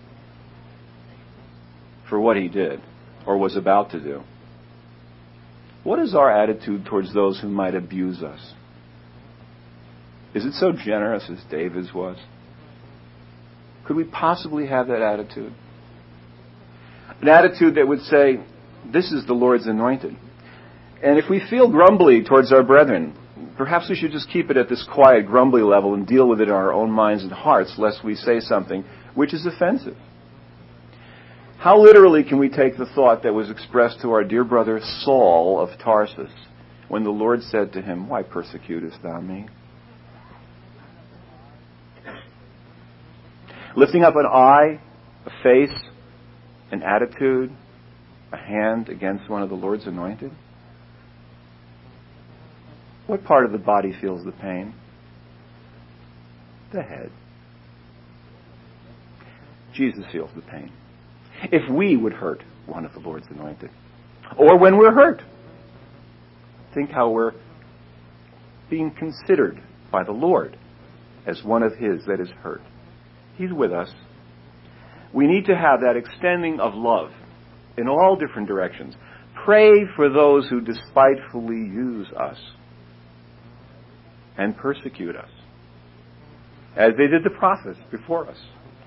for what he did or was about to do. What is our attitude towards those who might abuse us? Is it so generous as David's was? Could we possibly have that attitude? An attitude that would say, this is the Lord's anointed. And if we feel grumbly towards our brethren, perhaps we should just keep it at this quiet, grumbly level and deal with it in our own minds and hearts, lest we say something which is offensive. How literally can we take the thought that was expressed to our dear brother Saul of Tarsus when the Lord said to him, why persecutest thou me? Lifting up an eye, a face, an attitude, a hand against one of the Lord's anointed? What part of the body feels the pain? The head. Jesus feels the pain. If we would hurt one of the Lord's anointed, or when we're hurt, think how we're being considered by the Lord as one of his that is hurt. He's with us. We need to have that extending of love in all different directions. Pray for those who despitefully use us and persecute us, as they did the prophets before us.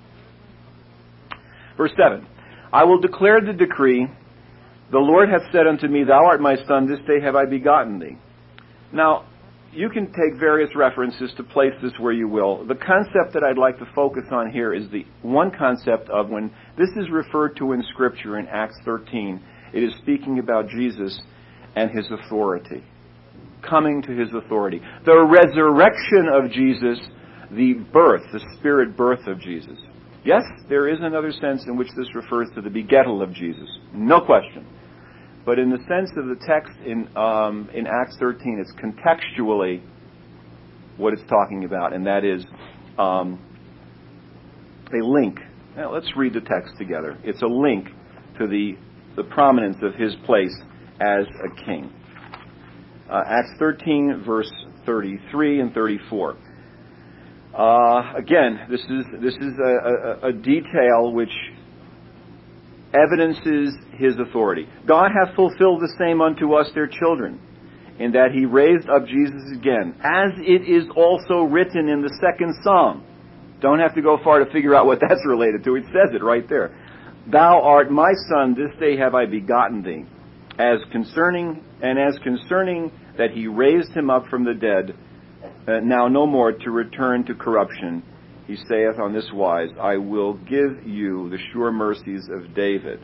Verse 7, I will declare the decree, the Lord hath said unto me, thou art my son, this day have I begotten thee. Now, you can take various references to place this where you will. The concept that I'd like to focus on here is the one concept of when this is referred to in Scripture in Acts 13, it is speaking about Jesus and his authority. Coming to his authority. The resurrection of Jesus, the birth, the spirit birth of Jesus. Yes, there is another sense in which this refers to the begettal of Jesus. No question. But in the sense of the text in Acts 13, it's contextually what it's talking about, and that is a link. Now, let's read the text together. It's a link to the prominence of his place as a king. Acts 13, verse 33 and 34. Again, this is a detail which evidences his authority. God hath fulfilled the same unto us their children, in that he raised up Jesus again, as it is also written in the second Psalm. Don't have to go far to figure out what that's related to. It says it right there. Thou art my son, this day have I begotten thee. As concerning that he raised him up from the dead, now no more to return to corruption, he saith on this wise, I will give you the sure mercies of David.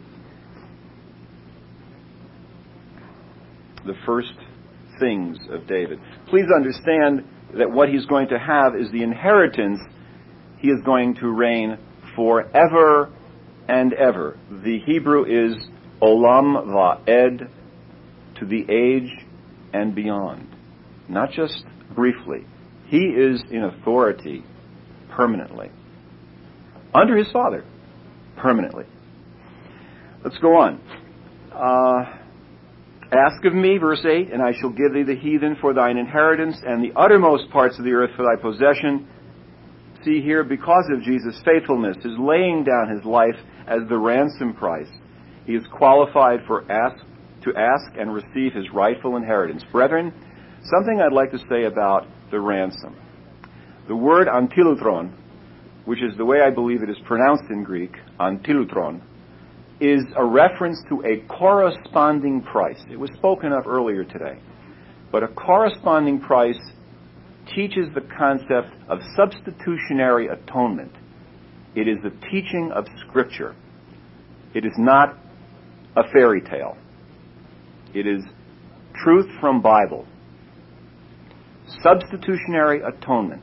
The first things of David. Please understand that what he's going to have is the inheritance. He is going to reign forever and ever. The Hebrew is olam va'ed, to the age and beyond. Not just briefly. He is in authority permanently. Under his Father, permanently. Let's go on. Ask of me, verse 8, and I shall give thee the heathen for thine inheritance, and the uttermost parts of the earth for thy possession. See here, because of Jesus' faithfulness, his laying down his life as the ransom price, he is qualified to ask and receive his rightful inheritance. Brethren, something I'd like to say about the ransom. The word antilutron, which is the way I believe it is pronounced in Greek, antilutron, is a reference to a corresponding price. It was spoken of earlier today. But a corresponding price teaches the concept of substitutionary atonement. It is the teaching of Scripture. It is not a fairy tale. It is truth from Bible. Substitutionary atonement.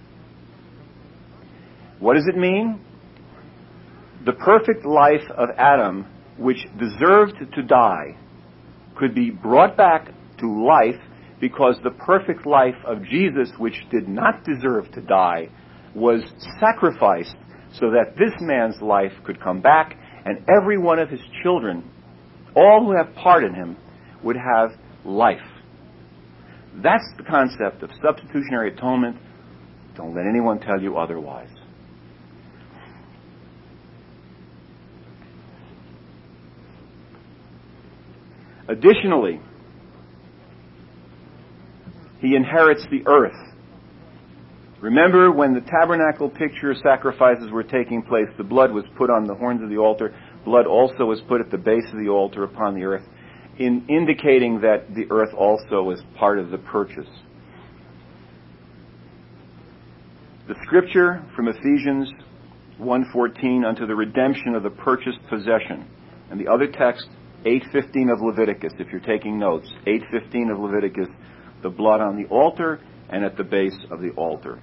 What does it mean? The perfect life of Adam, which deserved to die, could be brought back to life because the perfect life of Jesus, which did not deserve to die, was sacrificed so that this man's life could come back, and every one of his children, all who have part in him, would have life. That's the concept of substitutionary atonement. Don't let anyone tell you otherwise. Additionally, he inherits the earth. Remember, when the tabernacle picture sacrifices were taking place, the blood was put on the horns of the altar. Blood also was put at the base of the altar upon the earth, indicating that the earth also was part of the purchase. The scripture from Ephesians 1:14, unto the redemption of the purchased possession. And the other text, 8:15 of Leviticus, if you're taking notes. 8:15 of Leviticus, the blood on the altar and at the base of the altar.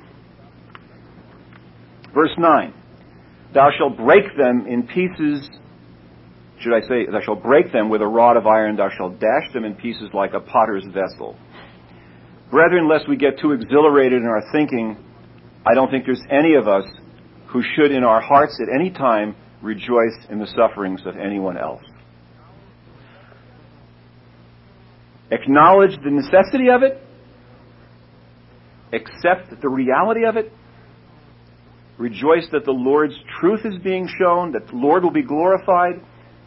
Verse 9, thou shalt break them in pieces, thou shalt break them with a rod of iron, thou shalt dash them in pieces like a potter's vessel. Brethren, lest we get too exhilarated in our thinking, I don't think there's any of us who should in our hearts at any time rejoice in the sufferings of anyone else. Acknowledge the necessity of it. Accept the reality of it. Rejoice that the Lord's truth is being shown, that the Lord will be glorified.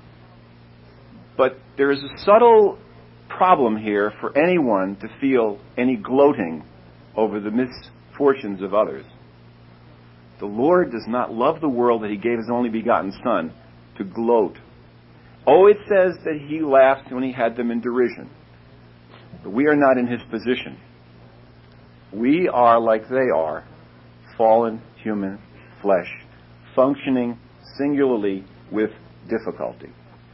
But there is a subtle problem here for anyone to feel any gloating over the misfortunes of others. The Lord does not love the world that he gave his only begotten Son to gloat. Oh, it says that he laughed when he had them in derision. But we are not in his position. We are like they are, fallen human flesh, functioning singularly with difficulty.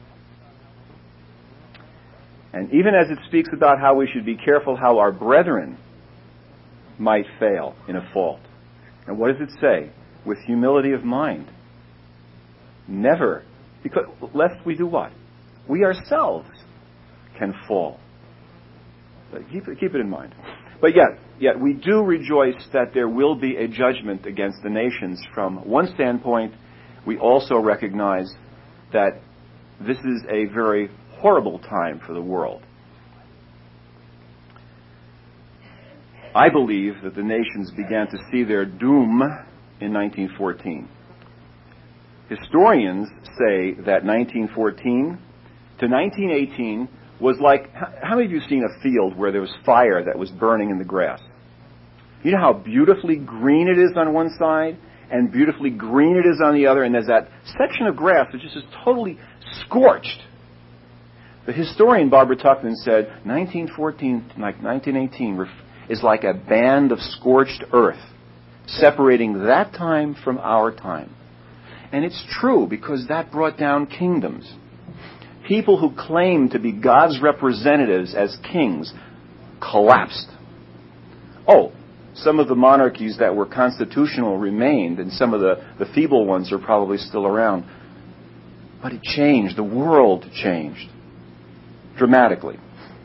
And even as it speaks about how we should be careful how our brethren might fail in a fault. And what does it say? With humility of mind. Never. Because lest we do what? We ourselves can fall. But keep it in mind. But yet we do rejoice that there will be a judgment against the nations. From one standpoint, we also recognize that this is a very horrible time for the world. I believe that the nations began to see their doom in 1914. Historians say that 1914 to 1918 was like, how many of you have seen a field where there was fire that was burning in the grass? You know how beautifully green it is on one side and beautifully green it is on the other, and there's that section of grass that just is totally scorched. The historian Barbara Tuchman said 1914 like 1918 is like a band of scorched earth, separating that time from our time. And it's true, because that brought down kingdoms. People who claimed to be God's representatives as kings collapsed. Oh, some of the monarchies that were constitutional remained, and some of the feeble ones are probably still around. But it changed. The world changed dramatically.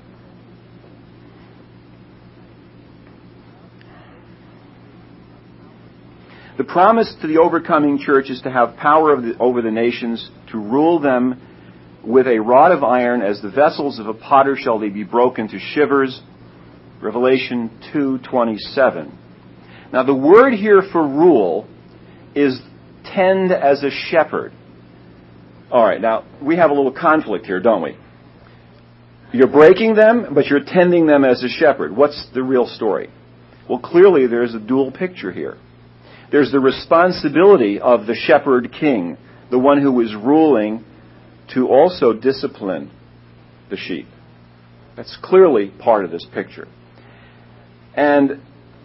The promise to the overcoming church is to have power over the nations, to rule them with a rod of iron, as the vessels of a potter shall they be broken to shivers. Revelation 2:27. Now the word here for rule is tend as a shepherd. All right, now we have a little conflict here, don't we? You're breaking them, but you're tending them as a shepherd. What's the real story? Well, clearly there's a dual picture here. There's the responsibility of the shepherd king, the one who is ruling, to also discipline the sheep. That's clearly part of this picture. And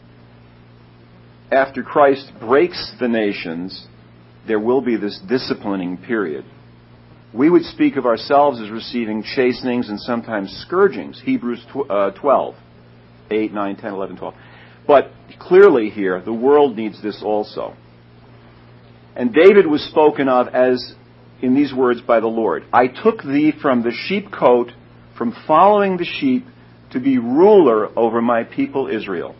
after Christ breaks the nations, there will be this disciplining period. We would speak of ourselves as receiving chastenings and sometimes scourgings. Hebrews 12, 8, 9, 10, 11, 12. But clearly here, the world needs this also. And David was spoken of as, in these words by the Lord, I took thee from the sheepcote, from following the sheep, to be ruler over my people Israel.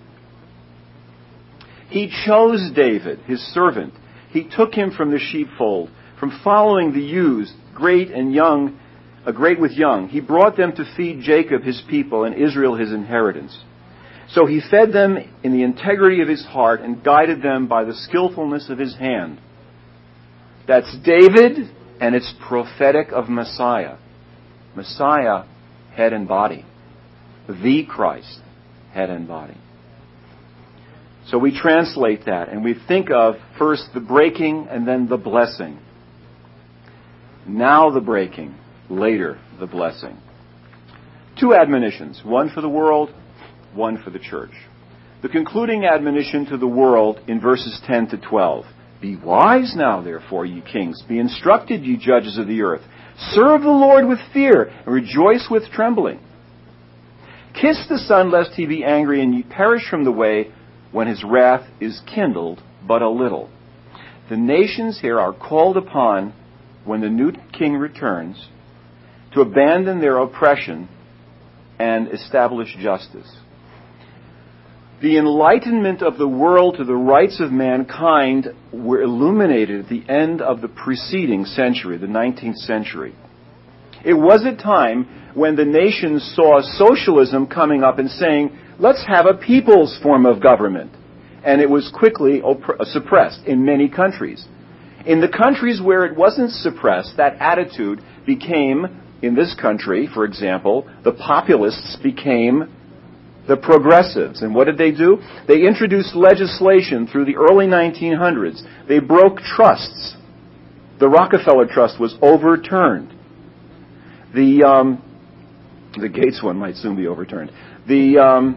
He chose David, his servant. He took him from the sheepfold, from following the ewes, great and young, great with young. He brought them to feed Jacob his people and Israel his inheritance. So he fed them in the integrity of his heart and guided them by the skillfulness of his hand. That's David, and it's prophetic of Messiah. Messiah, head and body. The Christ, head and body. So we translate that, and we think of first the breaking and then the blessing. Now the breaking, later the blessing. Two admonitions, one for the world, one for the church. The concluding admonition to the world in verses 10 to 12. Be wise now, therefore, ye kings. Be instructed, ye judges of the earth. Serve the Lord with fear, and rejoice with trembling. Kiss the Son, lest he be angry, and ye perish from the way, when his wrath is kindled but a little. The nations here are called upon, when the new king returns, to abandon their oppression and establish justice. The enlightenment of the world to the rights of mankind were illuminated at the end of the preceding century, the 19th century. It was a time when the nations saw socialism coming up and saying, let's have a people's form of government. And it was quickly suppressed in many countries. In the countries where it wasn't suppressed, that attitude became, in this country, for example, the populists became the progressives. And what did they do? They introduced legislation through the early 1900s. They broke trusts. The Rockefeller Trust was overturned. The Gates one might soon be overturned. The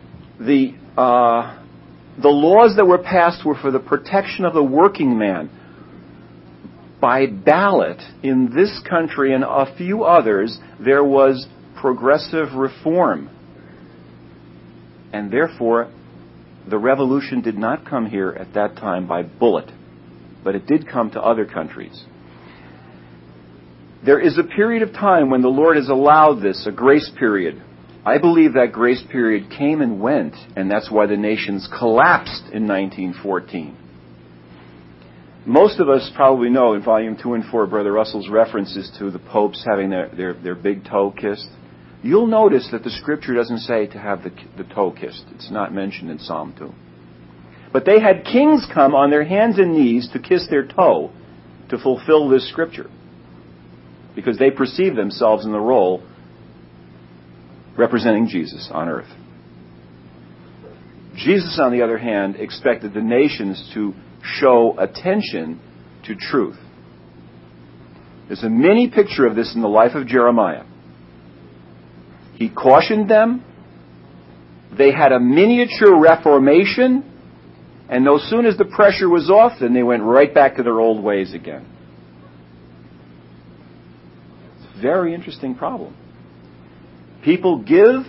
laws that were passed were for the protection of the working man. By ballot in this country and a few others, there was progressive reform. And therefore, the revolution did not come here at that time by bullet, but it did come to other countries. There is a period of time when the Lord has allowed this, a grace period. I believe that grace period came and went, and that's why the nations collapsed in 1914. Most of us probably know in Volume 2 and 4, Brother Russell's references to the popes having their big toe kissed. You'll notice that the Scripture doesn't say to have the toe kissed. It's not mentioned in Psalm 2. But they had kings come on their hands and knees to kiss their toe to fulfill this Scripture, because they perceived themselves in the role representing Jesus on earth. Jesus, on the other hand, expected the nations to show attention to truth. There's a mini picture of this in the life of Jeremiah. He cautioned them. They had a miniature reformation, and no sooner as the pressure was off, then they went right back to their old ways again. It's a very interesting problem. People give,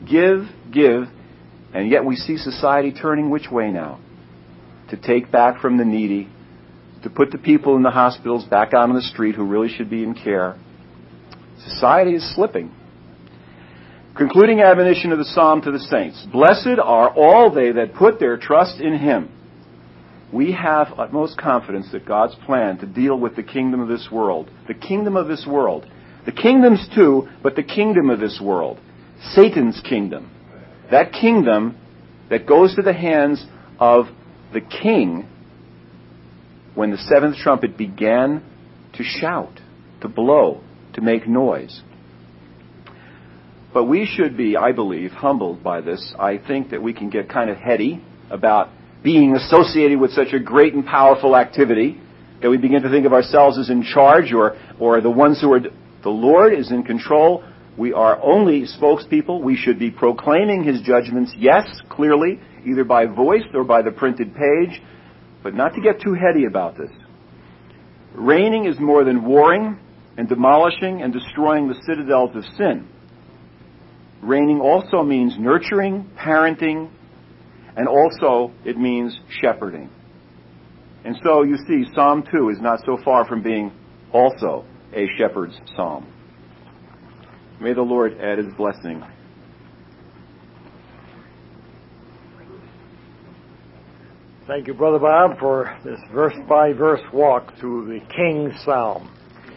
and yet we see society turning which way now? To take back from the needy, to put the people in the hospitals back out on the street who really should be in care. Society is slipping. Concluding admonition of the psalm to the saints. Blessed are all they that put their trust in Him. We have utmost confidence that God's plan to deal with the kingdom of this world, The kingdoms too, but the kingdom of this world. Satan's kingdom. That kingdom that goes to the hands of the king when the seventh trumpet began to shout, to blow, to make noise. But we should be, I believe, humbled by this. I think that we can get kind of heady about being associated with such a great and powerful activity that we begin to think of ourselves as in charge or the ones who are... The Lord is in control. We are only spokespeople. We should be proclaiming His judgments, yes, clearly, either by voice or by the printed page, but not to get too heady about this. Reigning is more than warring and demolishing and destroying the citadels of sin. Reigning also means nurturing, parenting, and also it means shepherding. And so you see, Psalm 2 is not so far from being also a shepherd's psalm. May the Lord add His blessing. Thank you, Brother Bob, for this verse-by-verse walk through the King's Psalm.